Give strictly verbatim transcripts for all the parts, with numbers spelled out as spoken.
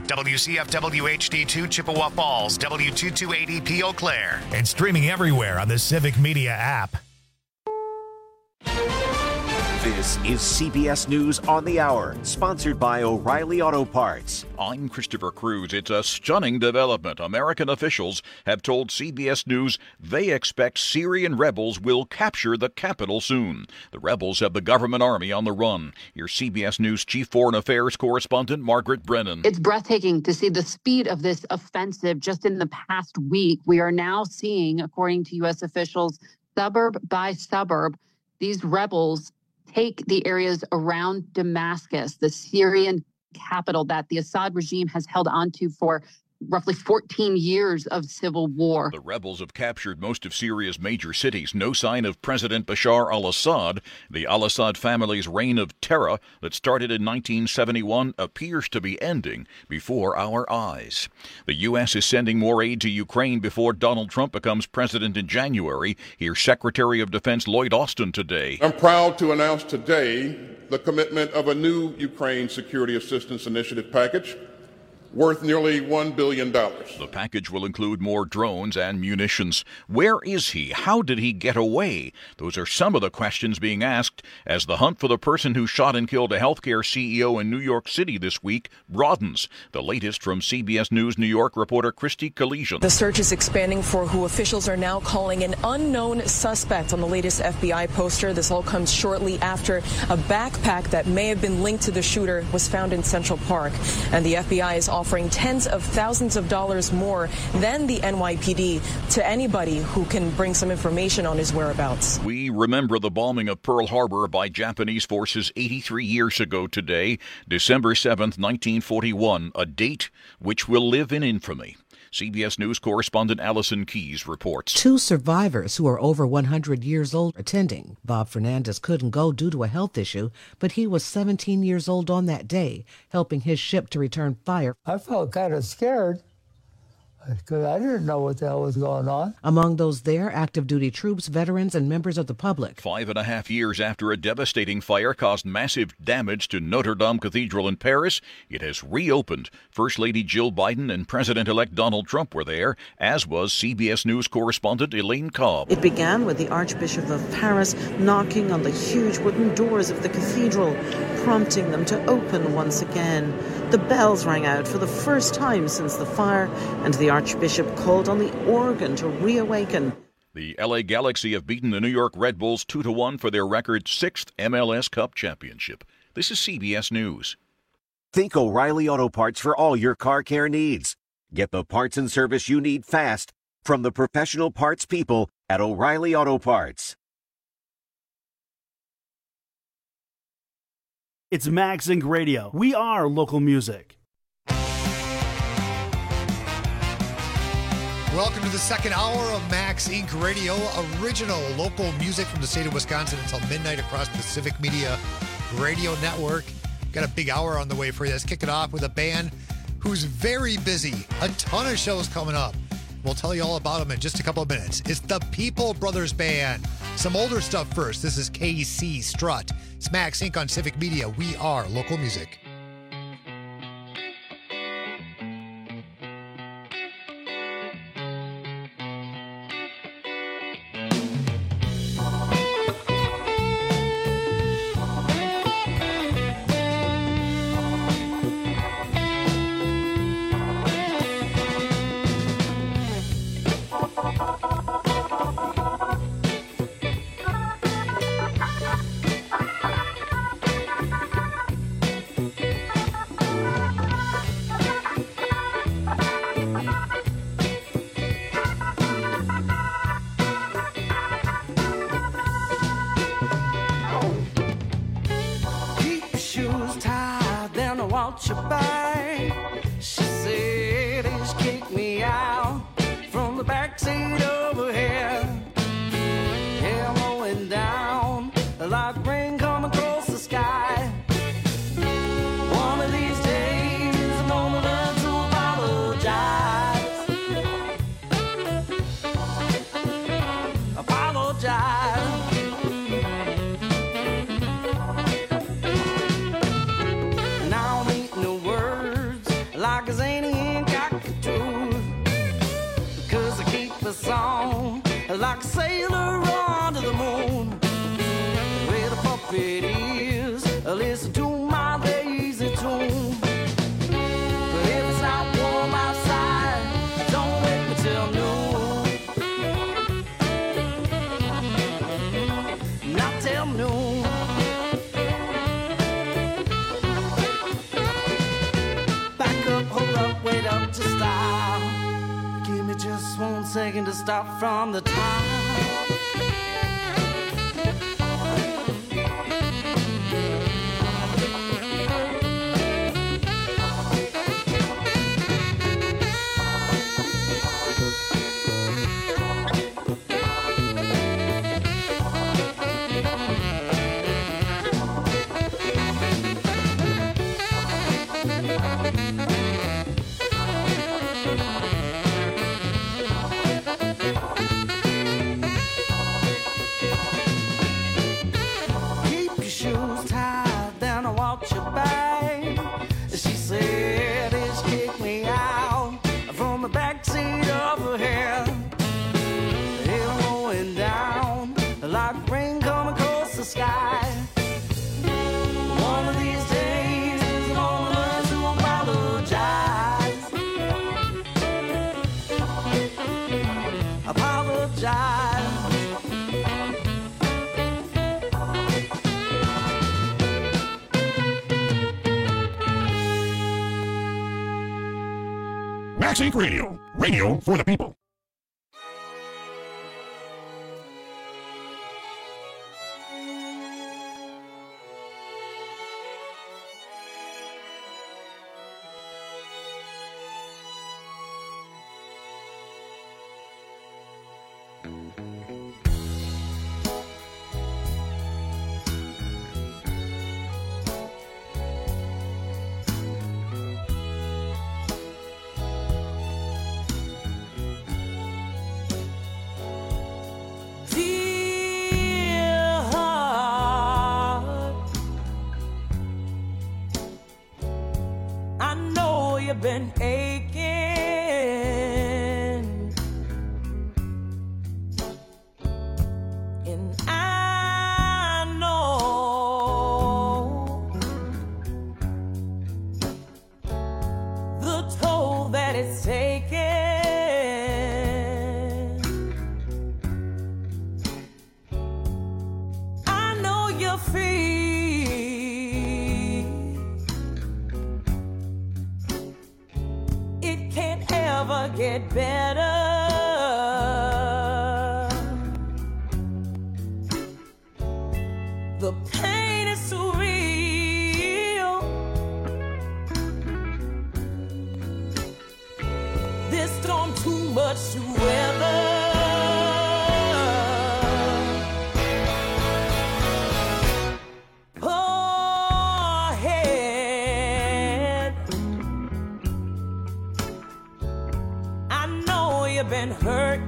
W C F W H D two Chippewa Falls, W two two eight zero P Eau Claire, and streaming everywhere on the Civic Media app. This is C B S News on the Hour, sponsored by O'Reilly Auto Parts. I'm Christopher Cruz. It's a stunning development. American officials have told C B S News they expect Syrian rebels will capture the capital soon. The rebels have the government army on the run. Here's C B S News Chief Foreign Affairs Correspondent Margaret Brennan. It's breathtaking to see the speed of this offensive just in the past week. We are now seeing, according to U S officials, suburb by suburb, these rebels take the areas around Damascus, the Syrian capital that the Assad regime has held onto for roughly fourteen years of civil war. The rebels have captured most of Syria's major cities. No sign of President Bashar al-Assad. The al-Assad family's reign of terror that started in nineteen seventy-one appears to be ending before our eyes. The U S is sending more aid to Ukraine before Donald Trump becomes president in January. Here's Secretary of Defense Lloyd Austin today. I'm proud to announce today the commitment of a new Ukraine Security Assistance Initiative package worth nearly one billion dollars. The package will include more drones and munitions. Where is he? How did he get away? Those are some of the questions being asked as the hunt for the person who shot and killed a healthcare C E O in New York City this week broadens. The latest from C B S News New York reporter Christy Collegian. The search is expanding for who officials are now calling an unknown suspect on the latest F B I poster. This all comes shortly after a backpack that may have been linked to the shooter was found in Central Park. And the F B I is offering offering tens of thousands of dollars more than the N Y P D to anybody who can bring some information on his whereabouts. We remember the bombing of Pearl Harbor by Japanese forces eighty-three years ago today, December seventh, nineteen forty-one, a date which will live in infamy. C B S News correspondent Allison Keyes reports. Two survivors who are over one hundred years old attending. Bob Fernandez couldn't go due to a health issue, but he was seventeen years old on that day, helping his ship to return fire. I felt kind of scared because I didn't know what the hell was going on. Among those there, active duty troops, veterans, and members of the public. Five and a half years after a devastating fire caused massive damage to Notre Dame Cathedral in Paris, it has reopened. First Lady Jill Biden and President-elect Donald Trump were there, as was C B S News correspondent Elaine Cobb. It began with the Archbishop of Paris knocking on the huge wooden doors of the cathedral, prompting them to open once again. The bells rang out for the first time since the fire, and the Archbishop called on the organ to reawaken. The L A Galaxy have beaten the New York Red Bulls two to one for their record sixth M L S Cup championship. This is C B S News. Think O'Reilly Auto Parts for all your car care needs. Get the parts and service you need fast from the professional parts people at O'Reilly Auto Parts. It's Max Inc Radio. We are local music. Welcome to the second hour of Max Incorporated. Radio, original local music from the state of Wisconsin until midnight across the Civic Media Radio Network. Got a big hour on the way for you. Let's kick it off with a band who's very busy. A ton of shows coming up. We'll tell you all about them in just a couple of minutes. It's the People Brothers Band. Some older stuff first. This is K C Strut. It's Max Incorporated on Civic Media. We are local music. want you back. She said he's kicked me out from the backseat over here. Hair blowing down like rain coming across the sky. One of these days I'm gonna learn to apologize. Apologize. And I don't need no words his ain't cockatoos. Because I keep the song like a sailor on to the moon. Where the puppet is, listen to my lazy tune. But if it's not warm outside, don't wait until noon. Not till noon. Back up, hold up, wait up to stop. Give me just one second to stop from the top. Max Inc Radio, radio for the people. Been aching, and I know the toll that it's taken. I know you feel ever get better. The pain is so real. This storm too much to weather. Been hurting,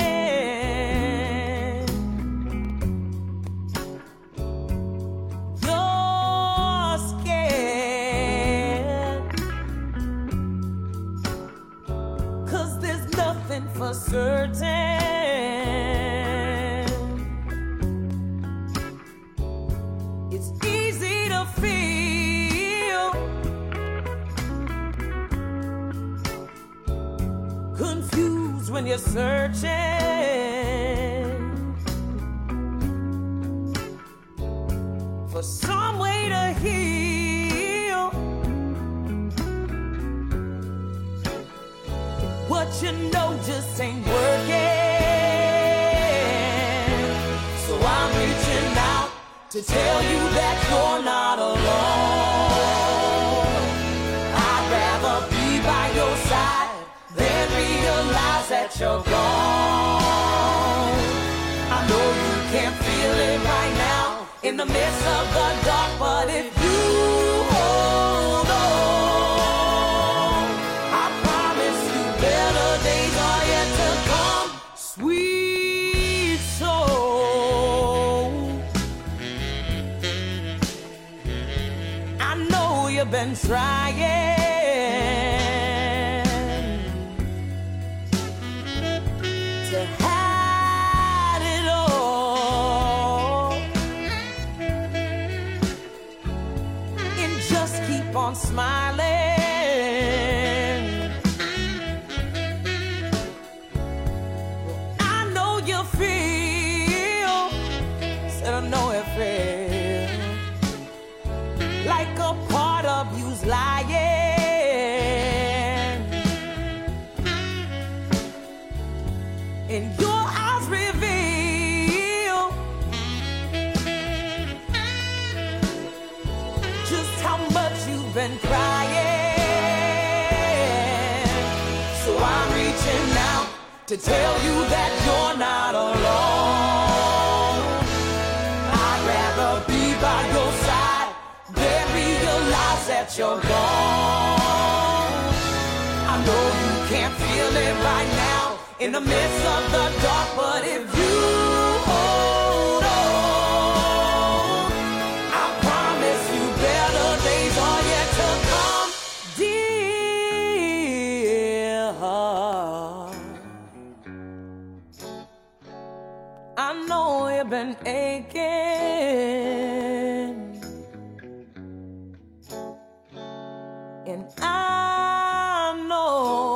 you're scared, 'cause there's nothing for certain. It's easy to feel confused when you're searching for some way to heal what you know just ain't working. So I'm reaching out to tell you that you're not alone. I'd rather be by your side than realize that you're gone. I know you can't feel it right now in the midst of the dark, but if you hold on, I promise you better days are yet to come. Sweet soul, I know you've been trying. to tell you that you're not alone. I'd rather be by your side than realize that you're gone. I know you can't feel it right now in the midst of the dark, but if you hold on, I promise you better days are yet to come, dear heart. I know you've been aching, and I know,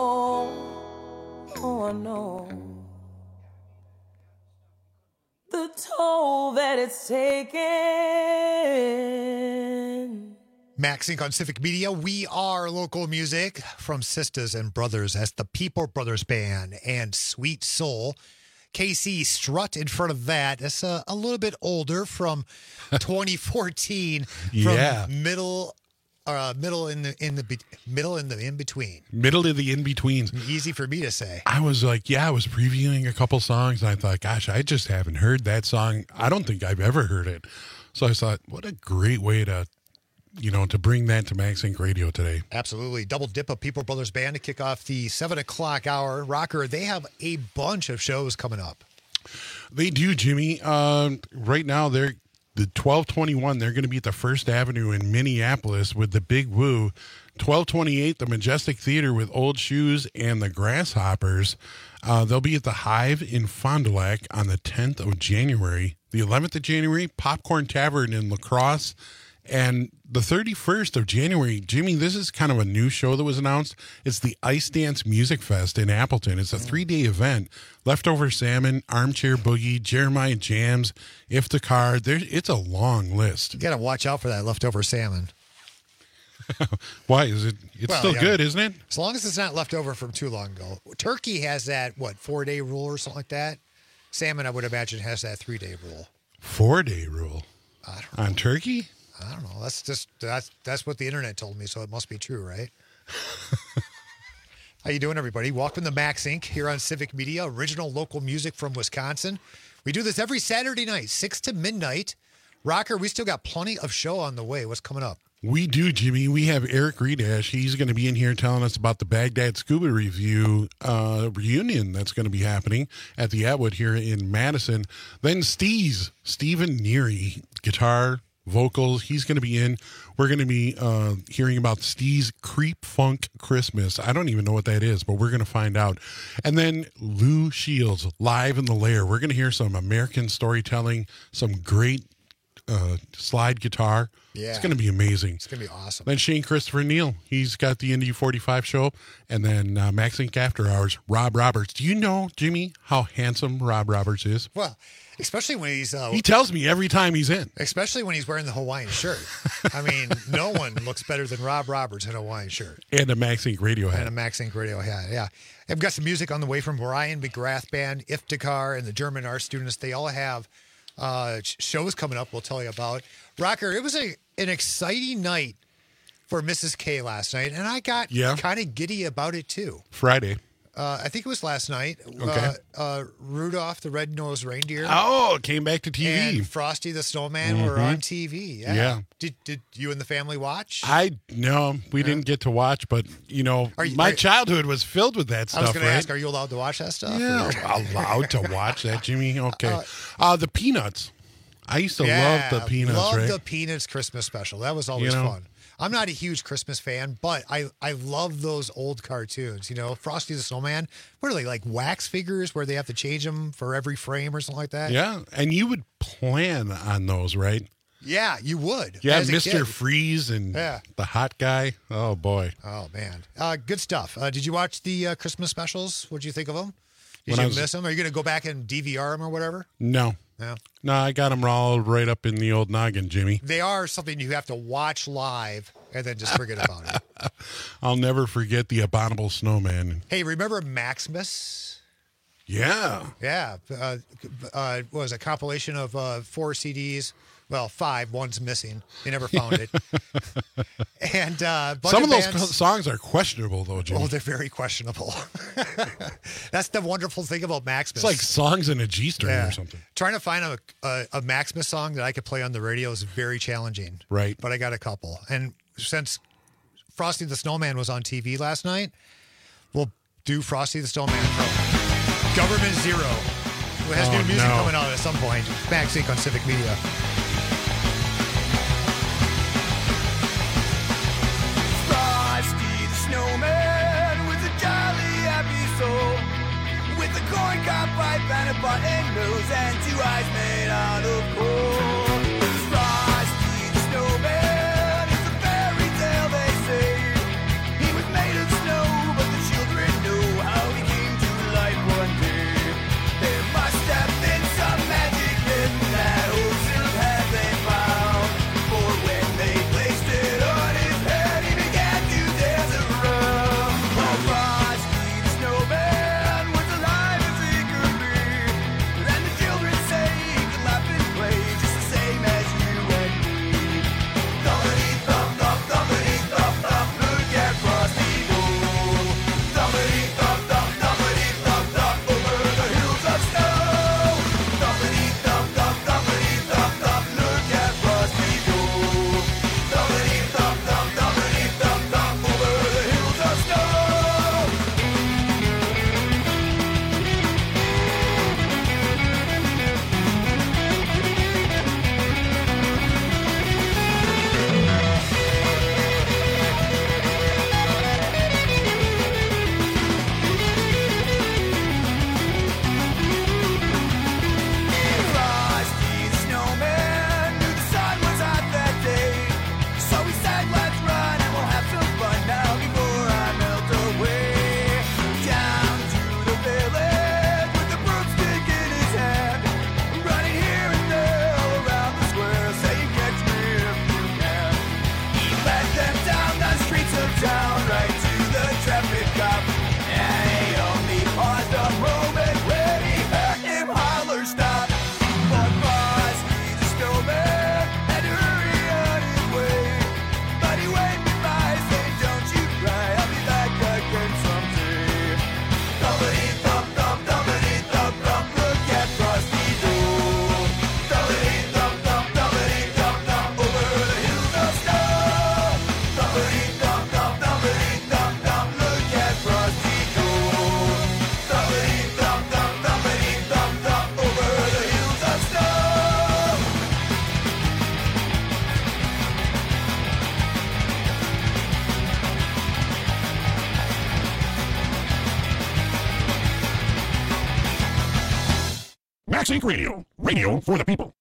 oh I know, the toll that it's taken. Max Inc on Civic Media. We are local music from Sisters and Brothers. That's the People Brothers Band and Sweet Soul. K C Strut in front of that. That's a, a little bit older, from twenty fourteen. Yeah. From middle, uh, middle in the in the be- middle in the in between. Middle of the in-betweens. Easy for me to say. I was like, yeah, I was previewing a couple songs, and I thought, gosh, I just haven't heard that song. I don't think I've ever heard it. So I thought, what a great way to, you know, to bring that to Max Inc Radio today. Absolutely. Double dip of People Brothers Band to kick off the seven o'clock hour. Rocker, they have a bunch of shows coming up. They do, Jimmy. Um, right now, they're the twelve twenty-one. They're going to be at the First Avenue in Minneapolis with the Big Woo. twelve twenty-eight, the Majestic Theater with Old Shoes and the Grasshoppers. Uh, they'll be at the Hive in Fond du Lac on the tenth of January. The eleventh of January, Popcorn Tavern in La Crosse. And the thirty-first of January, Jimmy, this is kind of a new show that was announced. It's the Ice Dance Music Fest in Appleton. It's a three-day event. Leftover Salmon, Armchair Boogie, Jeremiah Jams, Iftikhar. There, it's a long list. You got to watch out for that leftover salmon. Why is it? It's Well, still yeah, good, isn't it? As long as it's not left over from too long ago. Turkey has that, what, four-day rule or something like that? Salmon, I would imagine, has that three-day rule. Four-day rule I don't know. on turkey? I don't know. That's just that's that's what the internet told me, so it must be true, right? How you doing, everybody? Welcome to Max Incorporated here on Civic Media, original local music from Wisconsin. We do this every Saturday night, six to midnight. Rocker, we still got plenty of show on the way. What's coming up? We do, Jimmy. We have Eric Redash. He's going to be in here telling us about the Baghdad Scuba Review uh, reunion that's going to be happening at the Atwood here in Madison. Then Steez, Stephen Neary, guitar, vocals. He's going to be in. We're going to be uh, hearing about Steve's Creep Funk Christmas. I don't even know what that is, but we're going to find out. And then Lou Shields, live in the Lair. We're going to hear some American storytelling, some great uh, slide guitar. Yeah. It's going to be amazing. It's going to be awesome. Then Shane Christopher Neal. He's got the Indy forty-five show. And then uh, Max Inc After Hours, Rob Roberts. Do you know, Jimmy, how handsome Rob Roberts is? Well, especially when he's... Uh, he tells me every time he's in. Especially when he's wearing the Hawaiian shirt. I mean, no one looks better than Rob Roberts in a Hawaiian shirt. And a Max Inc Radio hat. And a Max Inc Radio hat, yeah. I've got some music on the way from Brian McGrath Band, Iftikhar, and the German art students. They all have uh, shows coming up we'll tell you about. Rocker, it was a an exciting night for Missus K last night, and I got yeah. kind of giddy about it, too. Friday. Uh, I think it was last night. Okay. Uh, uh, Rudolph the Red-Nosed Reindeer. Oh, it came back to T V. And Frosty the Snowman mm-hmm. were on T V. Yeah. yeah. Did did you and the family watch? I no, we yeah. didn't get to watch, but you know, you, my are, childhood was filled with that stuff. I was going right? to ask, are you allowed to watch that stuff? Yeah, allowed to watch that, Jimmy. Okay. Uh, uh, the Peanuts. I used to yeah, love the Peanuts. Love right? the Peanuts Christmas special. That was always you know? fun. I'm not a huge Christmas fan, but I, I love those old cartoons. You know, Frosty the Snowman. What are they, like wax figures where they have to change them for every frame or something like that? Yeah, and you would plan on those, right? Yeah, you would. Yeah, Mister Freeze and yeah. the hot guy. Oh, boy. Oh, man. Uh, good stuff. Uh, did you watch the uh, Christmas specials? What did you think of them? Did when you was... miss them? Are you going to go back and D V R them or whatever? No. No. No, I got them all right up in the old noggin, Jimmy. They are something you have to watch live and then just forget about it. I'll never forget the Abominable Snowman. Hey, remember Maximus? Yeah. Yeah. Uh, uh, was a compilation of uh, four C Ds Well, five. One's missing. They never found it. And uh, some of those bands, songs are questionable, though, Jimmy. Oh, they're very questionable. That's the wonderful thing about Maximus. It's like songs in a G string Yeah. or something. Trying to find a, a, a Maximus song that I could play on the radio is very challenging. Right. But I got a couple. And since Frosty the Snowman was on T V last night, we'll do Frosty the Snowman from Government Zero, who has Oh, new music no. coming out at some point. Max Inc on Civic Media. Frosty the Snowman with a jolly happy soul, with a corn cob pipe and a button nose and two eyes made out of coal. Frosty the Snowman is a fairy tale, they say. He was made of snow, but the children know how he came to life one day. There must have been some magic in that old syrup had they found, for when they placed it on his head, he began to dance around. Oh, Frosty the Snowman was alive as he could be, and the children say he could laugh and play just the same as you and me. Thumpity thump thump, thumpity thump thump, look at Frosty go. Thumpity thump thump, thumpity thump thump, over the hills of snow. Thumpity thump thump, thumpity thump thump, look at Frosty go. Thumpity thump thump, thumpity thump thump, over the hills of snow. Frosty the Snowman knew the sun was hot that day, so he said, let's run and we'll have some fun now before I melt away. Down to the village with the broomstick in his hand, running here and there all around the square, saying, catch me if you can. He led them down the streets of town, right to the traffic cop, and he only paused a moment when he heard him holler, stop. But Frosty the Snowman had to hurry on his way, but he waved goodbye, saying, don't you cry, I'll be back again someday. Thumpity thump thump, thumpity thump thump, look at Frosty go. Thumpity thump thump, thumpity thump thump, over the hills of snow. Thumpity thump thump, thumpity thump thump, look at Frosty go. Thumpity thump thump, thumpity thump thump, over the hills of snow. Max Inc Radio. Radio for the people.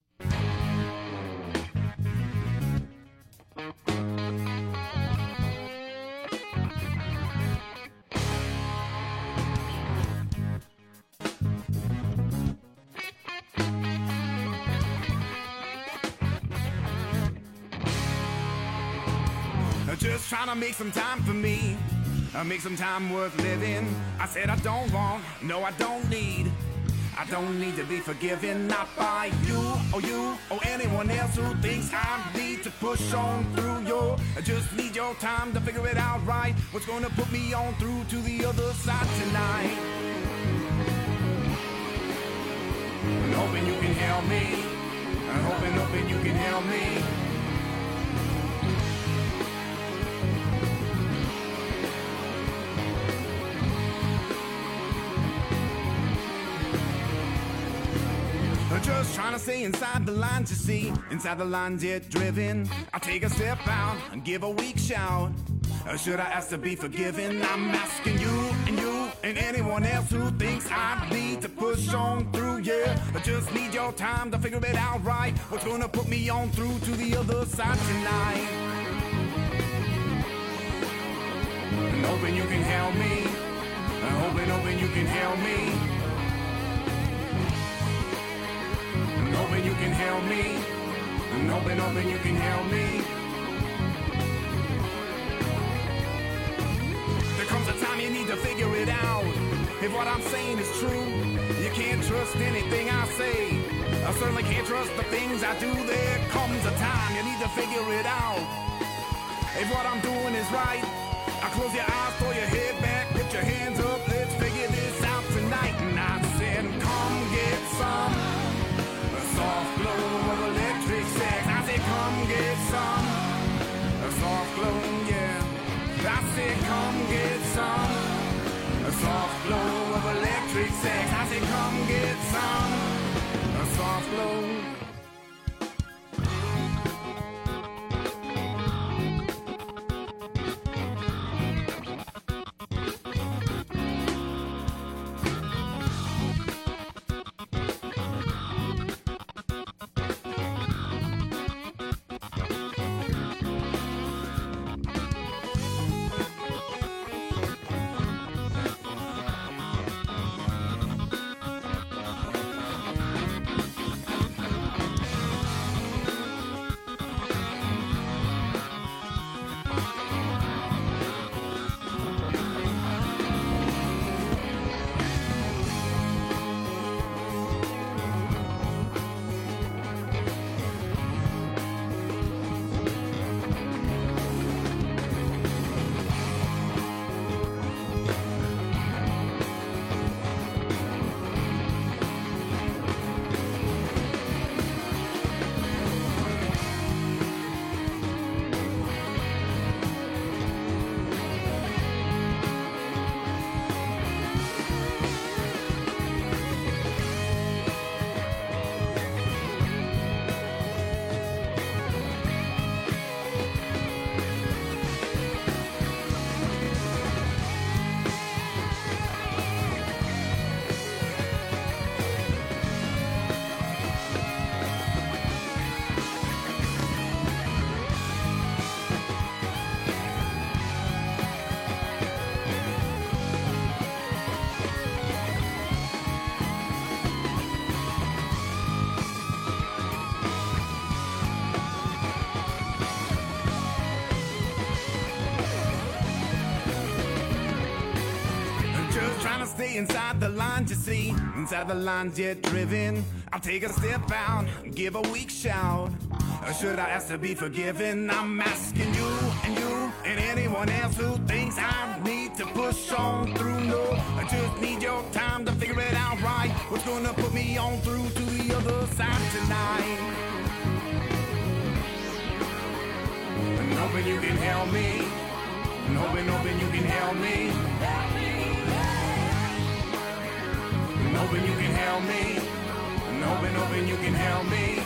Just trying to make some time for me, uh, make some time worth living. I said I don't want, no I don't need, I don't need to be forgiven, not by you or you or anyone else who thinks I need to push on through your, I just need your time to figure it out right, what's gonna put me on through to the other side tonight. I'm hoping you can help me, I'm hoping, hoping you can help me. Just trying to stay inside the lines, you see, inside the lines yet driven. I take a step out and give a weak shout. Or should I ask to be forgiven? I'm asking you and you and anyone else who thinks I need to push on through, yeah. I just need your time to figure it out right. What's gonna put me on through to the other side tonight? I'm hoping you can help me. I'm hoping, hoping you can help me. I'm hoping you can help me. I'm hoping, hoping you can help me. There comes a time you need to figure it out. If what I'm saying is true, you can't trust anything I say. I certainly can't trust the things I do. There comes a time you need to figure it out. If what I'm doing is right, I close your eyes, throw your head back, put your hands up, let's figure this out tonight. And I said, come get some a soft glow of electric sex. I said, come get some a soft glow, yeah. I said, come get some a soft glow of electric sex. I said, come get some a soft glow. Stay inside the lines, you see. Inside the lines, yet driven. I'll take a step out, give a weak shout. Or should I ask to be forgiven? I'm asking you and you and anyone else who thinks I need to push on through. No, I just need your time to figure it out right. What's gonna put me on through to the other side tonight? I'm hoping you can help me. I'm hoping, hoping you can help me. I'm hoping you can help me. I'm hoping, hoping you can help me.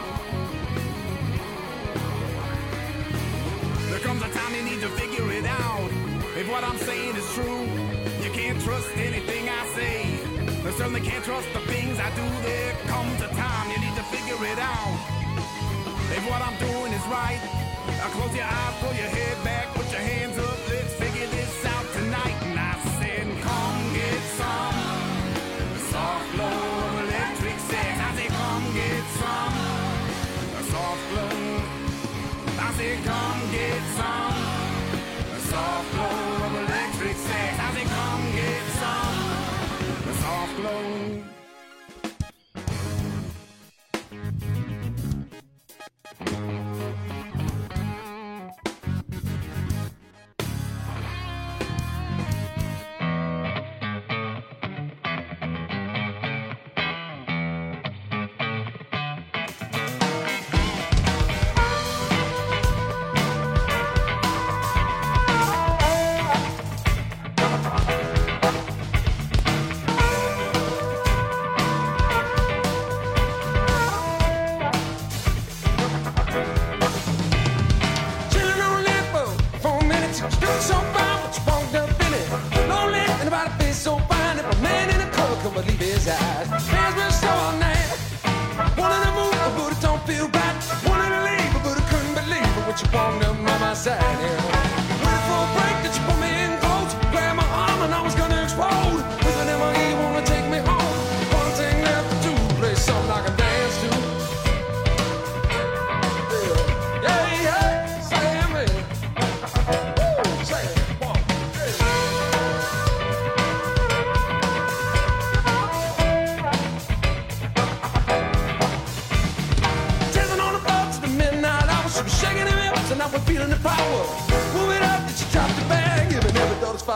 There comes a time you need to figure it out. If what I'm saying is true, you can't trust anything I say. I certainly can't trust the things I do. There comes a time you need to figure it out. If what I'm doing is right, I close your eyes, pull your head back, put your hands up, let's figure this out tonight. And I said, come get some soft glow of electric sex. I say, come get some a soft glow. I say, come get some a soft glow of electric sex. I say, come get some a soft glow.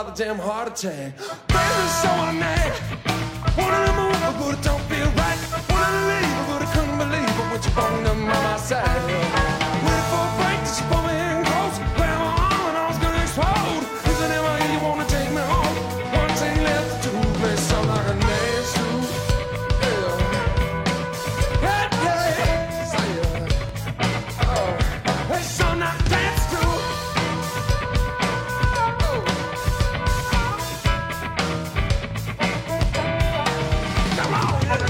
about a damn heart attack. Baby, so I nag. Wanted to move, but it don't feel right. Wanted to leave, but I couldn't believe it when you brought them on my side. Waited for a break, till she pulled me in close. Grabbed my arm and I was gonna explode. Is it ever you wanna take me home? One thing left to do, play something like a dance to. Yeah. Yeah, yeah. Say yeah. Oh. Play something like a dance to. Come on, yeah.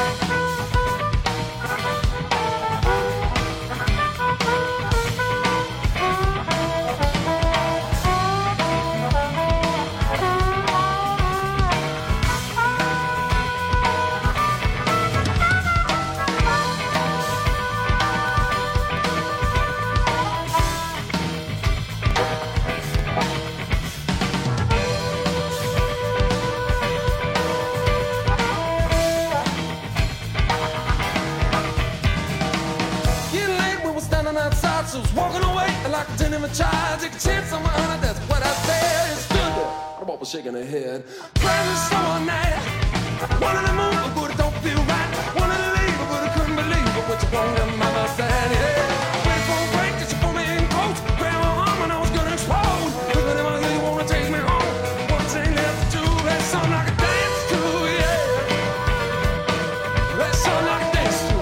Getting late, we were standing outside, so I was walking away like I didn't even try. Take a chance on my honor, that's what I said. It stood there, I'm almost shaking her head. Crazy so night, wanted to move, but it don't feel right. Wanted to leave, but I couldn't believe it. What you want them on my side, yeah. Waited for a break, till she pulled me in close. Grabbed my arm and I was gonna explode. But then I you wanna take me home. One thing left to do, that's something I can dance to, yeah. That's something I can dance to.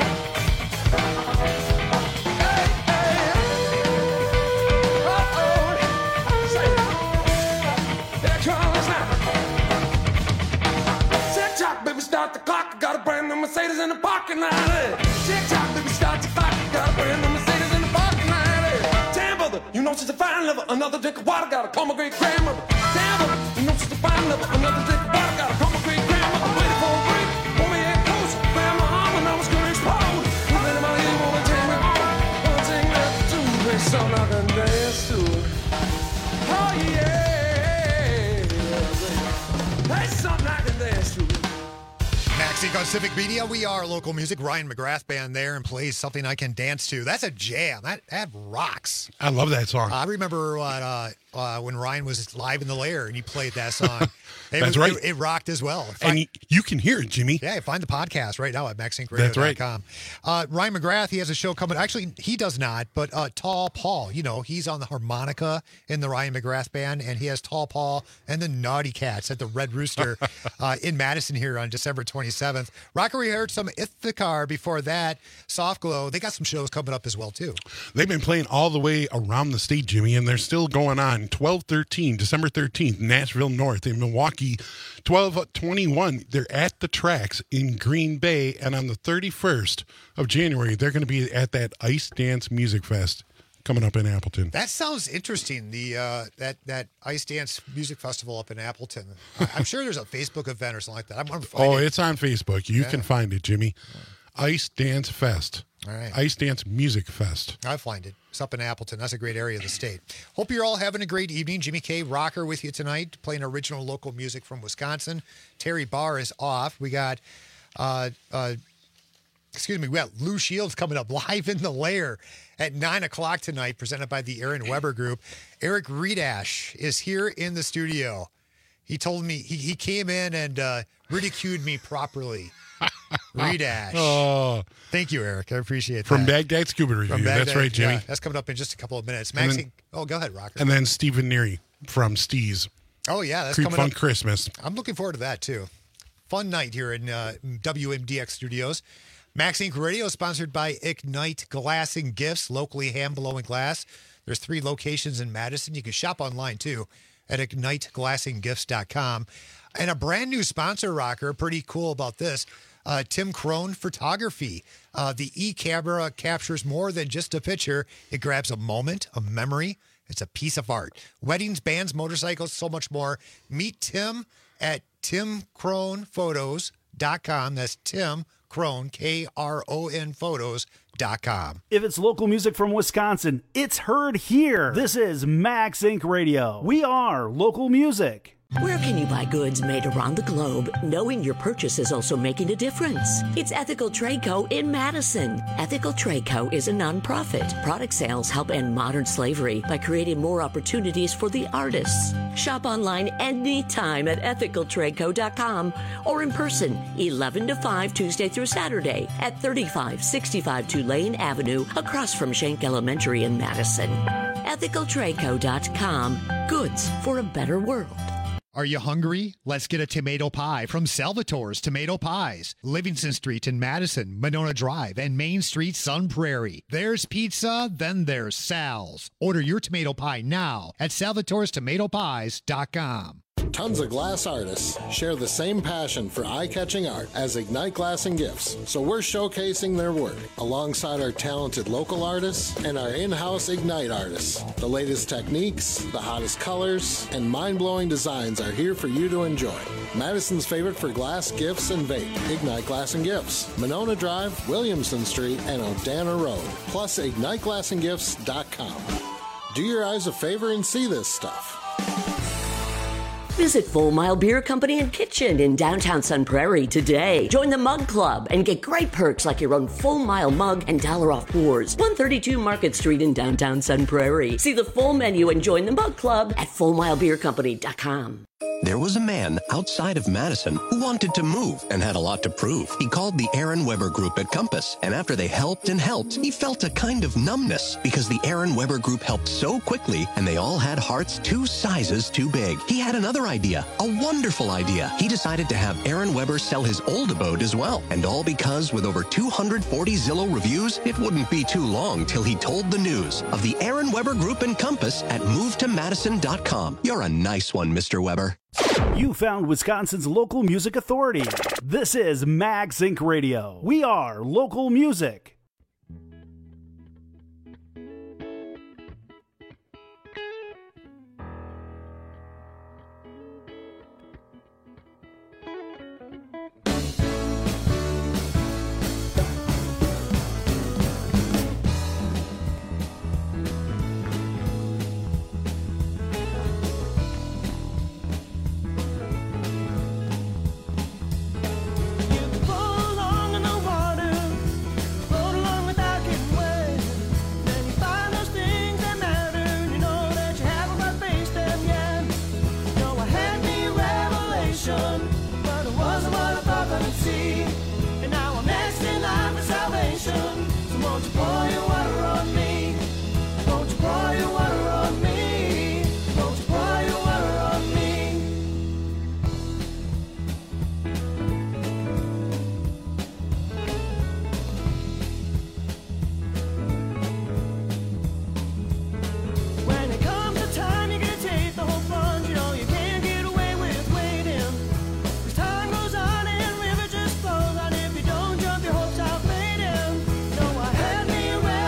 Start the clock, I got a brand new Mercedes in the parking lot. Tick-tock, baby, start the clock, I got a brand new Mercedes in the parking lot. Damn, brother, you know she's a fine lover. Another drink of water, gotta call my great grandmother. Damn, brother, you know she's a fine lover. Another drink of water, gotta call my great grandmother. Waiting for a break, pull me in close, grab my arm and I was gonna explode. If anybody here wanna take me home, one thing left to do, play something I can dance to. Oh yeah, play something I can dance to. Max Inc on Civic Media. We are local music. Ryan McGrath band there and plays Something I Can Dance To. That's a jam. That that rocks. I love that song. I remember what, uh, uh, when Ryan was live in the Lair and he played that song. It That's was, right. It, it rocked as well. And Find, you, you can hear it, Jimmy. yeah, find the podcast right now at max inc radio dot com. That's right. Uh, Ryan McGrath, he has a show coming. Actually, he does not, but uh, Tall Paul, you know, he's on the harmonica in the Ryan McGrath band, and he has Tall Paul and the Naughty Cats at the Red Rooster uh, in Madison here on December twenty-seventh. Rocker, we heard some Ithacar before that. Soft Glow, they got some shows coming up as well, too. They've been playing all the way around the state, Jimmy, and they're still going on. twelve thirteen, December thirteenth, Nashville North. In Milwaukee, twelve twenty-one, they're at the Tracks in Green Bay. And on the thirty-first of January, they're going to be at that Ice Dance Music Fest coming up in Appleton. That sounds interesting, the uh, that, that Ice Dance Music Festival up in Appleton. I'm sure there's a Facebook event or something like that. I'm going to find oh, it. it's on Facebook. You Yeah. can find it, Jimmy. Ice Dance Fest. All right. Ice Dance Music Fest. I find it. It's up in Appleton. That's a great area of the state. Hope you're all having a great evening. Jimmy K. Rocker with you tonight, playing original local music from Wisconsin. Terry Barr is off. We got, uh, uh, excuse me, we got Lou Shields coming up live in the Lair at nine o'clock tonight, presented by the Aaron Weber Group. Eric Redash is here in the studio. He told me, he, he came in and uh, ridiculed me properly. Redash. Oh. Thank you, Eric. I appreciate that. From Baghdad Scuba Review. From That's Baghdad, right, Jimmy. yeah, that's coming up in just a couple of minutes. And Maxie, then- oh, go ahead, Rocker. And then Stephen Neary from Steez. Oh, yeah, that's Creep coming Fun up. Christmas. I'm looking forward to that, too. Fun night here in uh, W M D X Studios. Max Inc Radio is sponsored by Ignite Glass and Gifts, locally hand-blowing glass. There's three locations in Madison. You can shop online, too, at ignite glass and gifts dot com. And a brand new sponsor, Rocker, pretty cool about this. Uh, Tim Crone Photography. Uh, the e-camera captures more than just a picture. It grabs a moment, a memory. It's a piece of art. Weddings, bands, motorcycles, so much more. Meet Tim at tim crone photos dot com. That's Tim Crone, K R O N photos dot com. If it's local music from Wisconsin, it's heard here. This is Max Inc Radio. We are local music. Where can you buy goods made around the globe, knowing your purchase is also making a difference? It's Ethical Trade Co. in Madison. Ethical Trade Co. is a nonprofit. Product sales help end modern slavery by creating more opportunities for the artists. Shop online anytime at ethical trade co dot com or in person, eleven to five, Tuesday through Saturday at thirty-five sixty-five Tulane Avenue, across from Schenck Elementary in Madison. ethical trade co dot com. Goods for a better world. Are you hungry? Let's get a tomato pie from Salvatore's Tomato Pies. Livingston Street in Madison, Monona Drive, and Main Street, Sun Prairie. There's pizza, then there's Sal's. Order your tomato pie now at salvatores tomato pies dot com. Tons of glass artists share the same passion for eye-catching art as Ignite Glass and Gifts, so we're showcasing their work alongside our talented local artists and our in-house Ignite artists. The latest techniques, the hottest colors, and mind-blowing designs are here for you to enjoy. Madison's favorite for glass, gifts, and vape, Ignite Glass and Gifts, Monona Drive, Williamson Street, and Odana Road, plus ignite glass and gifts dot com. Do your eyes a favor and see this stuff. Visit Full Mile Beer Company and Kitchen in downtown Sun Prairie today. Join the Mug Club and get great perks like your own Full Mile mug and dollar off pours. one thirty-two Market Street in downtown Sun Prairie. See the full menu and join the Mug Club at full mile beer company dot com. There was a man outside of Madison who wanted to move and had a lot to prove. He called the Aaron Weber Group at Compass, and after they helped and helped, he felt a kind of numbness because the Aaron Weber Group helped so quickly, and they all had hearts two sizes too big. He had another idea, a wonderful idea. He decided to have Aaron Weber sell his old abode as well, and all because with over two hundred forty Zillow reviews, it wouldn't be too long till he told the news of the Aaron Weber Group and Compass at move to madison dot com. You're a nice one, Mister Weber. You found Wisconsin's local music authority. This is Max Incorporated. Radio. We are local music. Well,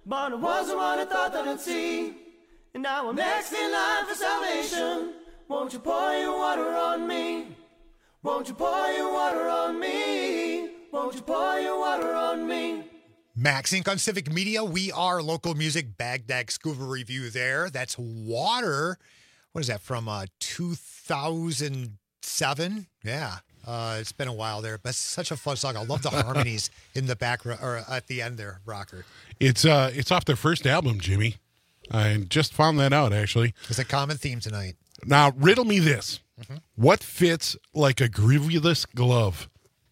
But I was the one I thought that I'd see. And now I'm next in line for salvation. Won't you pour your water on me? Won't you pour your water on me? Won't you pour your water on me? Max Incorporated on Civic Media. We are local music. Baghdad Scuba Review there. That's Water. What is that from uh, two thousand seven? Yeah. Uh, it's been a while there, but it's such a fun song. I love the harmonies in the background or at the end there, Rocker. It's uh, it's off their first album, Jimmy. I just found that out, actually. It's a common theme tonight. Now, riddle me this. Mm-hmm. What fits like a grievous glove?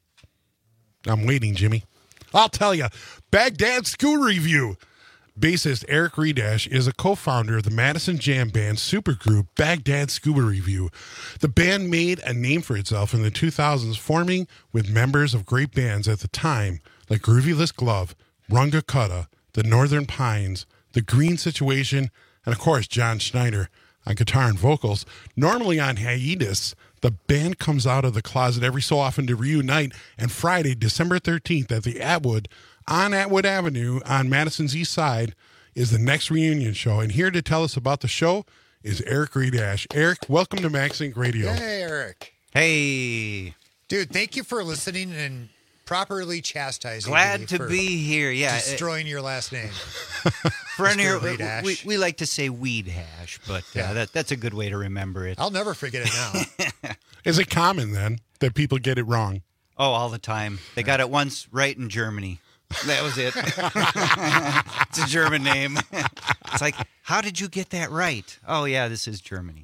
I'm waiting, Jimmy. I'll tell you. Baghdad Scuba Review. Bassist Eric Redash is a co-founder of the Madison Jam band supergroup Baghdad Scuba Review. The band made a name for itself in the two thousands, forming with members of great bands at the time like Groovyless Glove, Runga Kutta, the Northern Pines, the Green Situation, and of course John Schneider on guitar and vocals. Normally on hiatus, the band comes out of the closet every so often to reunite, and Friday, December thirteenth at the Atwood on Atwood Avenue on Madison's East Side is the next reunion show. And here to tell us about the show is Eric Redash. Eric, welcome to Max Inc Radio. Hey, Eric. Hey. Dude, thank you for listening and properly chastising Glad me to for be here. Yeah, destroying your last name. Friend here, we, Redash. we, we like to say weed hash, but uh, Yeah. that, that's a good way to remember it. I'll never forget it now. Is it common then that people get it wrong? Oh, all the time. They got it once right in Germany. That was it. It's a German name. It's like, how did you get that right? Oh, yeah, this is Germany.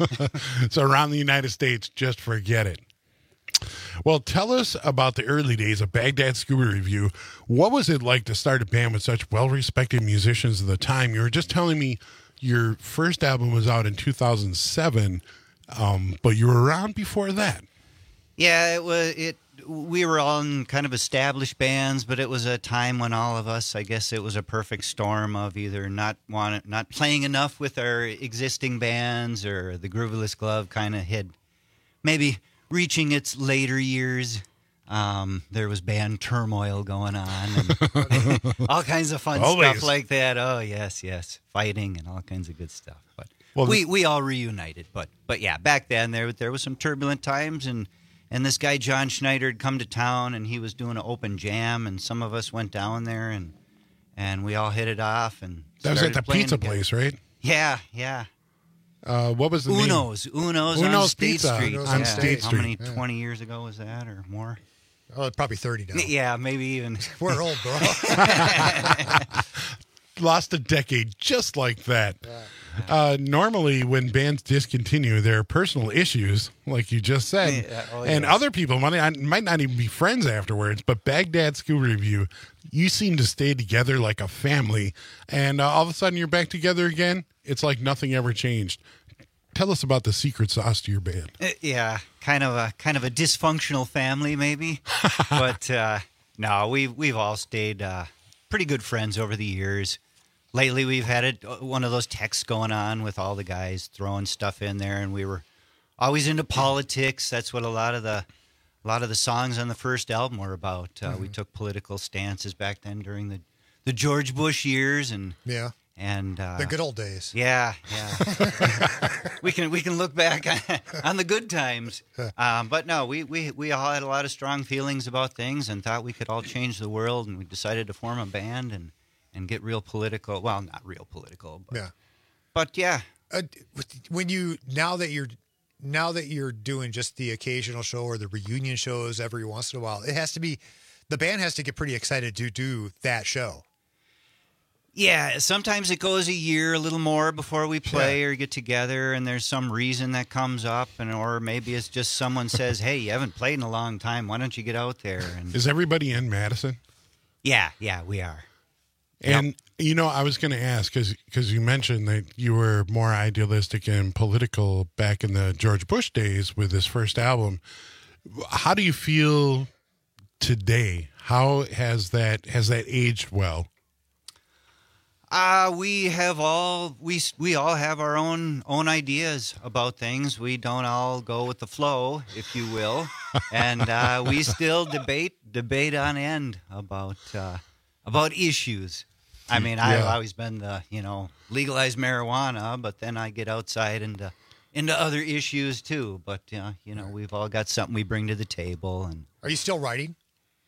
So around the United States, just forget it. Well, tell us about the early days of Baghdad Scuba Review. What was it like to start a band with such well-respected musicians at the time? You were just telling me your first album was out in two thousand seven, um, but you were around before that. Yeah, it was. It. We were all in kind of established bands, but it was a time when all of us, I guess, it was a perfect storm of either not want, not playing enough with our existing bands, or the Groovyless Glove kind of had maybe reaching its later years. Um, there was band turmoil going on, and all kinds of fun Always. stuff like that. Oh yes, yes, fighting and all kinds of good stuff. But Well, we the- we all reunited. But but yeah, back then there there was some turbulent times, and and this guy John Schneider had come to town, and he was doing an open jam, and some of us went down there, and and we all hit it off, and That was at started the playing pizza together. place, right? Yeah, yeah. Uh, what was the name? Uno's, Uno's, on Uno's State Pizza Street. on Yeah. State How Street. many, Yeah. twenty years ago was that, or more? Oh, probably thirty now. Yeah, maybe even. We're old, bro. Lost a decade just like that. Uh, normally, when bands discontinue, there are personal issues, like you just said, Yeah, oh, and yes. other people might, might not even be friends afterwards. But Baghdad Scuba Review, you seem to stay together like a family, and uh, all of a sudden you're back together again. It's like nothing ever changed. Tell us about the secret sauce to your band. Uh, yeah, kind of a kind of a dysfunctional family, maybe. But uh, no, we've we've all stayed uh, pretty good friends over the years. Lately, we've had it, one of those texts going on with all the guys throwing stuff in there, and we were always into politics. That's what a lot of the a lot of the songs on the first album were about. Uh, Mm-hmm. We took political stances back then during the the George Bush years, and Yeah. and uh, The good old days. Yeah, yeah. we can we can look back on the good times, um, but no, we, we we all had a lot of strong feelings about things and thought we could all change the world, and we decided to form a band and, and get real political. Well, not real political, but Yeah. but yeah. Uh, when you now that you're now that you're doing just the occasional show or the reunion shows every once in a while, it has to be the band has to get pretty excited to do that show. Yeah, sometimes it goes a year, a little more before we play or get together, and there's some reason that comes up, and or maybe it's just someone says, "Hey, you haven't played in a long time. Why don't you get out there?" And Is everybody in Madison? yeah, yeah, we are. And, you know, I was going to ask, because you mentioned that you were more idealistic and political back in the George Bush days with this first album. How do you feel today? How has that has that aged well? Uh, we have all we we all have our own own ideas about things. We don't all go with the flow, if you will, and uh, we still debate debate on end about uh, about issues. I mean, I've Yeah. always been the, you know, legalize marijuana, but then I get outside into into other issues too. But uh, you know, we've all got something we bring to the table. And Are you still writing?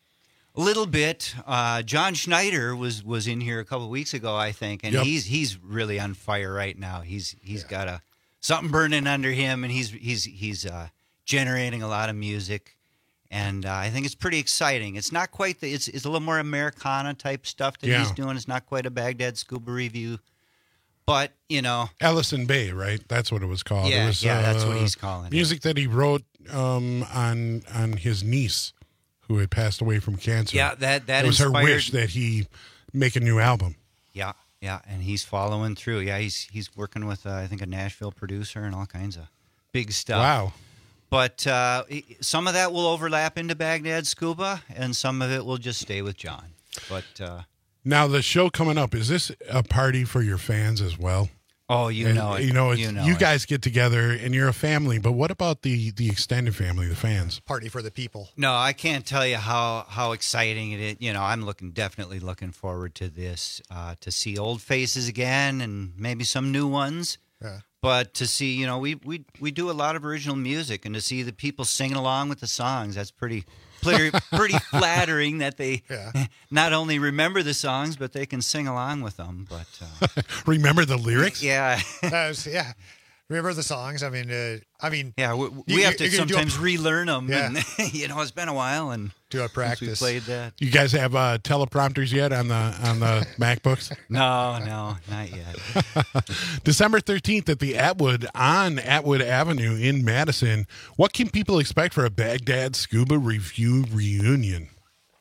a little bit. Uh, John Schneider was was in here a couple of weeks ago, I think, and Yep. he's he's really on fire right now. He's he's got a something burning under him, and he's he's he's uh, generating a lot of music. And uh, I think it's pretty exciting. It's not quite the. It's it's a little more Americana type stuff that Yeah. he's doing. It's not quite a Baghdad Scuba Review, but you know, Ellison Bay, right? That's what it was called. Yeah, it was, yeah, that's what uh, he's calling it. Music that he wrote um, on on his niece, who had passed away from cancer. Yeah, that- that it was her inspired- wish that he make a new album. yeah, yeah, and he's following through. Yeah, he's he's working with uh, I think a Nashville producer and all kinds of big stuff. Wow. But uh, i- some of that will overlap into Baghdad Scuba, and some of it will just stay with John. But uh, Now the show coming up, is this a party for your fans as well? oh, you And, know it. You know, it's, you you, know it. guys get together and you're a family, but what about the the extended family, the fans? Party for the people. No, I can't tell you how, how exciting it is. You know, I'm looking definitely looking forward to this, uh, to see old faces again and maybe some new ones. Yeah. But to see, you know, we, we we do a lot of original music, and to see the people singing along with the songs, that's pretty pretty, pretty flattering that they Yeah. not only remember the songs, but they can sing along with them. But uh, Remember the lyrics? yeah, That was- yeah. Remember the songs? I mean, uh, I mean, yeah, we, You- we have to you're gonna do a- sometimes relearn them. Yeah. And, you know, it's been a while, and do a since practice. we played that. You guys have uh, teleprompters yet on the on the MacBooks? No, no, not yet. December thirteenth at the Atwood on Atwood Avenue in Madison. What can people expect for a Baghdad Scuba Review reunion?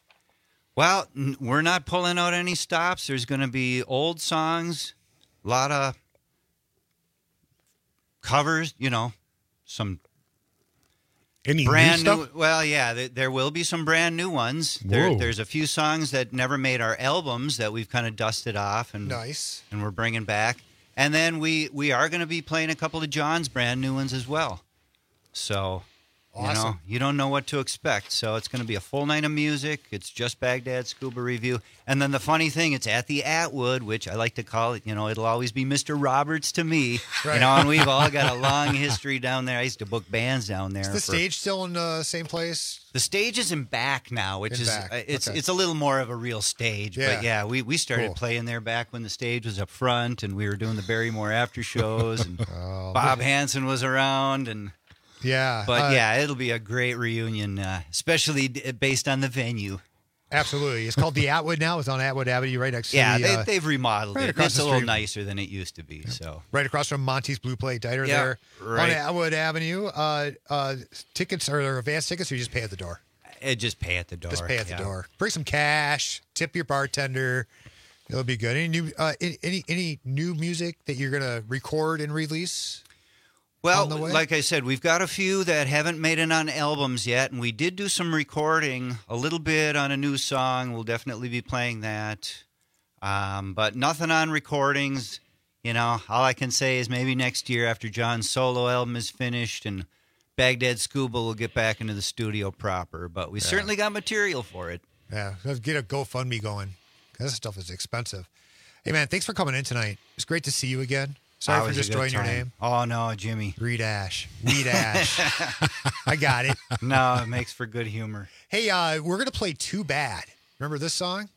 Well, n- we're not pulling out any stops. There's going to be old songs, a lot of covers, you know, some Any brand new new. stuff? Well, yeah, th- there will be some brand new ones. There, Whoa. there's a few songs that never made our albums that we've kind of dusted off and Nice. and we're bringing back. And then we we are going to be playing a couple of John's brand new ones as well. So, you know, Awesome. you don't know what to expect. So it's going to be a full night of music. It's just Baghdad Scuba Review. And then the funny thing, it's at the Atwood, which I like to call it, you know, it'll always be Mister Roberts to me. Right. You know, and we've all got a long history down there. I used to book bands down there. Is the for- stage still in the same place? the stage is in back now, which In is back, uh, it's okay. it's a little more of a real stage. Yeah. But yeah, we, we started Cool. playing there back when the stage was up front, and we were doing the Barrymore after shows, and Oh, Bob Hansen was around, and Yeah. but uh, yeah, it'll be a great reunion, uh, especially d- based on the venue. Absolutely. It's called the Atwood now. It's on Atwood Avenue right next to Yeah, the, they, uh, they've remodeled right it. across It's the a little street. nicer than it used to be. So right across from Monty's Blue Plate Diner Yeah, there right. on Atwood Avenue. Uh, uh, tickets are there advance tickets or you just pay at the door? it just pay at the door. Just pay at the yeah. door. Bring some cash. Tip your bartender. It'll be good. Any new uh, any, any any new music that you're gonna record and release? Well, on the way? like I said, we've got a few that haven't made it on albums yet, and we did do some recording a little bit on a new song. We'll definitely be playing that, um, but nothing on recordings. You know, all I can say is maybe next year after John's solo album is finished and Baghdad Scuba will get back into the studio proper. But we Yeah. certainly got material for it. Yeah, let's get a GoFundMe going. 'Cause this stuff is expensive. Hey man, thanks for coming in tonight. It's great to see you again. Sorry for Always a good destroying your time. name. Oh no, Jimmy. Reed Ash. Reed Ash. I got it. No, it makes for good humor. Hey, uh, we're gonna play Too Bad. Remember this song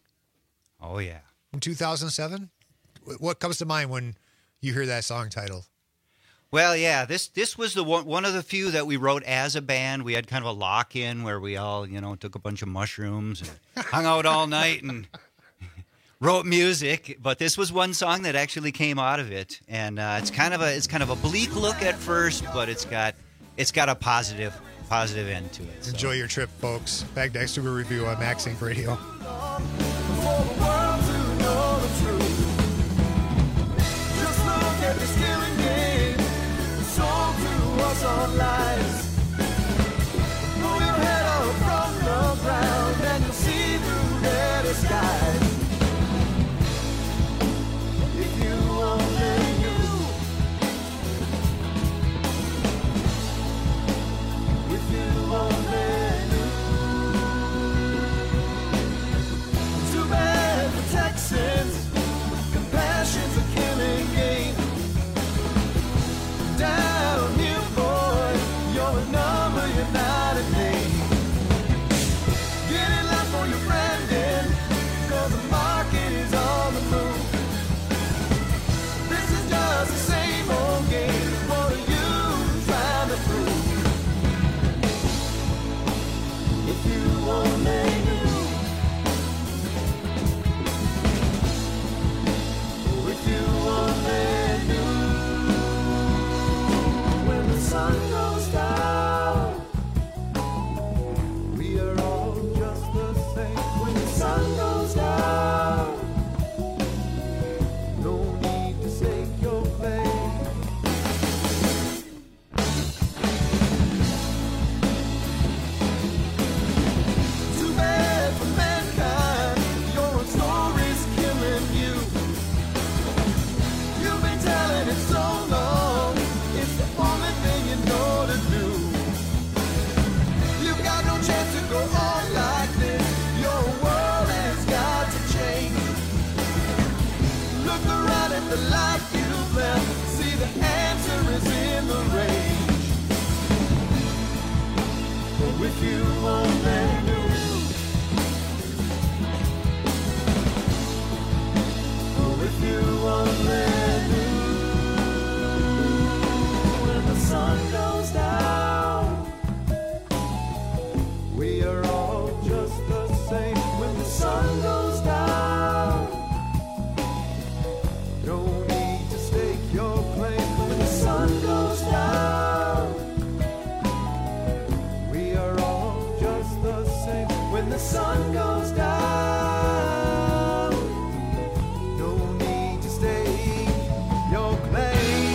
Oh yeah. from two thousand seven? What comes to mind when you hear that song title? Well, yeah, this this was the one one of the few that we wrote as a band. We had kind of a lock in where we all, you know, took a bunch of mushrooms and hung out all night and wrote music. But this was one song that actually came out of it, and uh, it's kind of a it's kind of a bleak look at first, but it's got it's got a positive positive end to it. so. Enjoy your trip, folks. Baghdad Scuba Review on Max Inc Radio. Too bad. sun goes down. No need to stake your claim. Too bad for mankind, your own story's killing you. You've been telling it so long, it's the only thing you know to do. You've got no chance to go on like this. Your world has got to change. Look around at the life you've left. See the answer is in the range. With you only knew. With you only knew. When the sun goes down, we are all just the same. When the sun goes down, no need to stake your claim. When the sun goes down, we are all just the same. When the sun goes down, no need to stake your claim.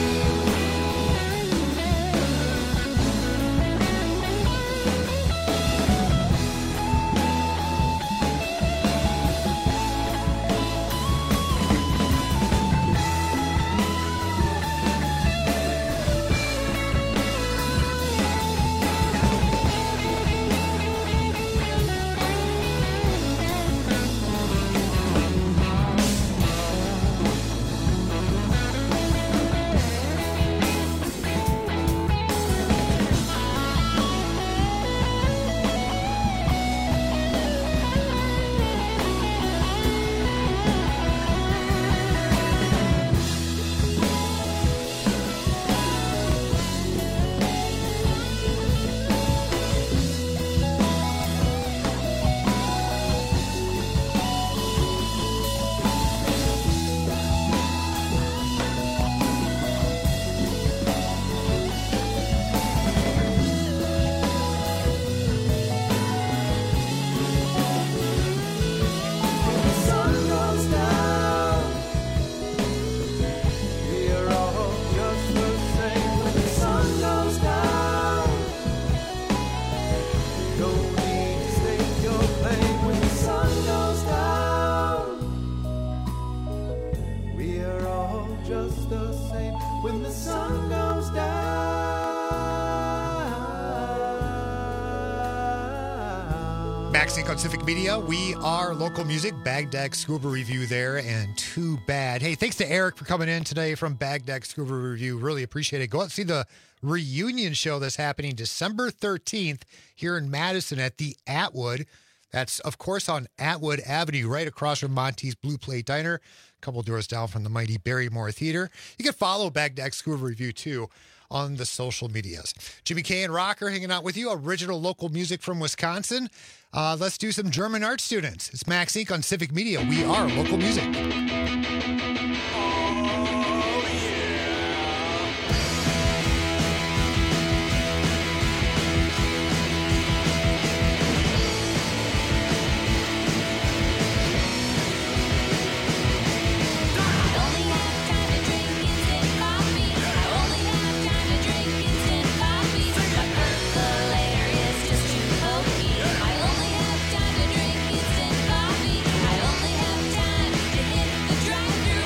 Maxink on Civic Media. We are local music. Bagdeck Scuba Review there, and too bad. Hey, thanks to Eric for coming in today from Bagdeck Scuba Review. Really appreciate it. Go out and see the reunion show that's happening December thirteenth here in Madison at the Atwood. That's, of course, on Atwood Avenue, right across from Monty's Blue Plate Diner, a couple doors down from the mighty Barrymore Theater. You can follow Bagdeck Scuba Review, too, on the social medias. Jimmy K and Rocker hanging out with you. Original local music from Wisconsin. Uh, let's do some German art students. It's Maxink on Civic Media. We are local music. Drive through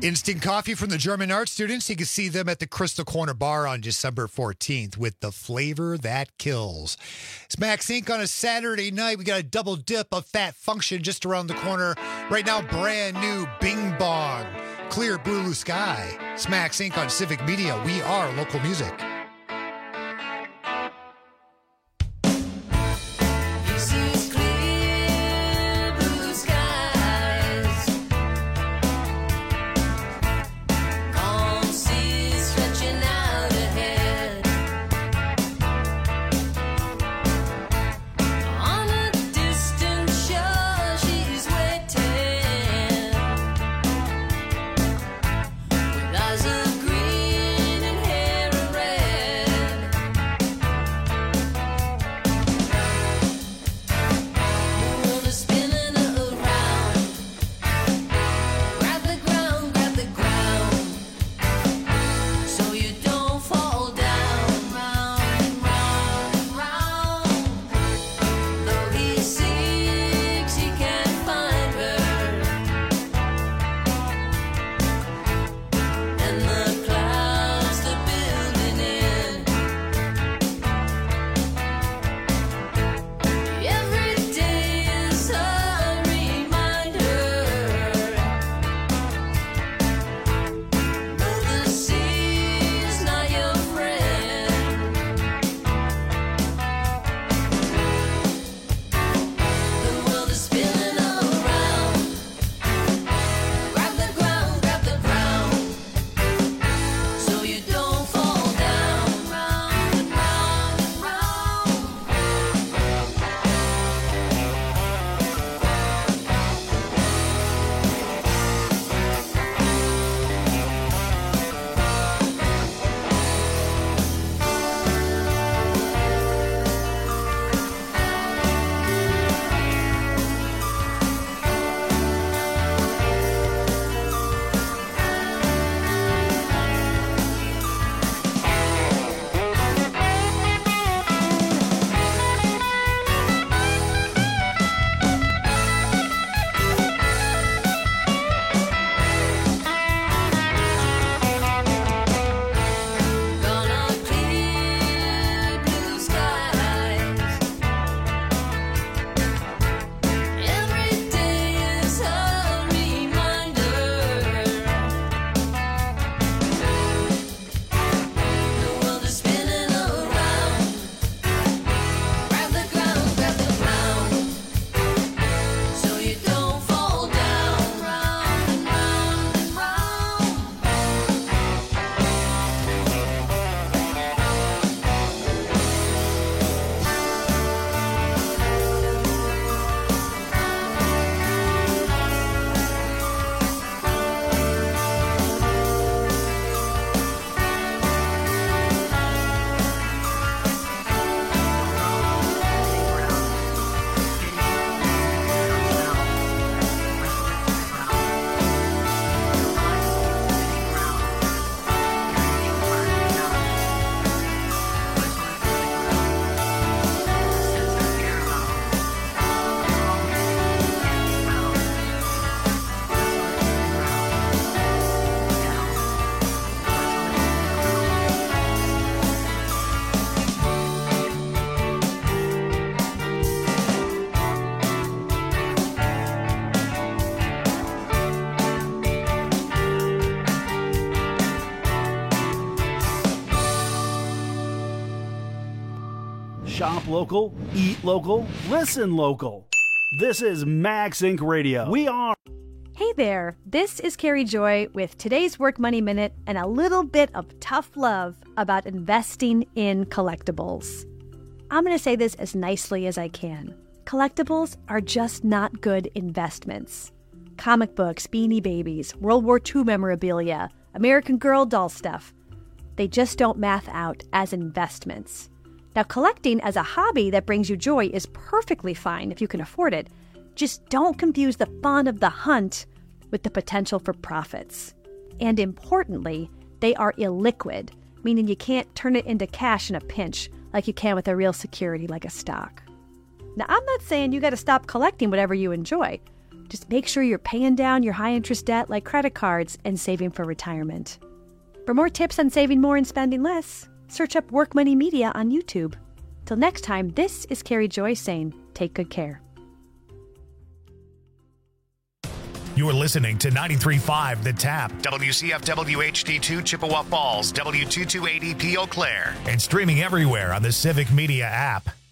Instant coffee from the German art students. You can see them at the Crystal Corner Bar on December fourteenth with the flavor that kills. It's Max Incorporated on a Saturday night. We got a double dip of Fat Function just around the corner. Right now, brand new Bing Bong. Clear Blue Sky. It's Max Incorporated on Civic Media. We are local music. Shop local, eat local, listen local. This is Max Incorporated. Radio. We are... Hey there, this is Carrie Joy with today's Work Money Minute and a little bit of tough love about investing in collectibles. I'm going to say this as nicely as I can. Collectibles are just not good investments. Comic books, Beanie Babies, World War Two memorabilia, American Girl doll stuff. They just don't math out as investments. Now, collecting as a hobby that brings you joy is perfectly fine if you can afford it. Just don't confuse the fun of the hunt with the potential for profits. And importantly, they are illiquid, meaning you can't turn it into cash in a pinch like you can with a real security like a stock. Now, I'm not saying you got to stop collecting whatever you enjoy. Just make sure you're paying down your high-interest debt like credit cards and saving for retirement. For more tips on saving more and spending less, search up Work Money Media on YouTube. Till next time, this is Carrie Joy saying, take good care. You're listening to ninety-three point five The Tap, W C F W H D two Chippewa Falls, W two two eighty P Eau Claire, and streaming everywhere on the Civic Media app.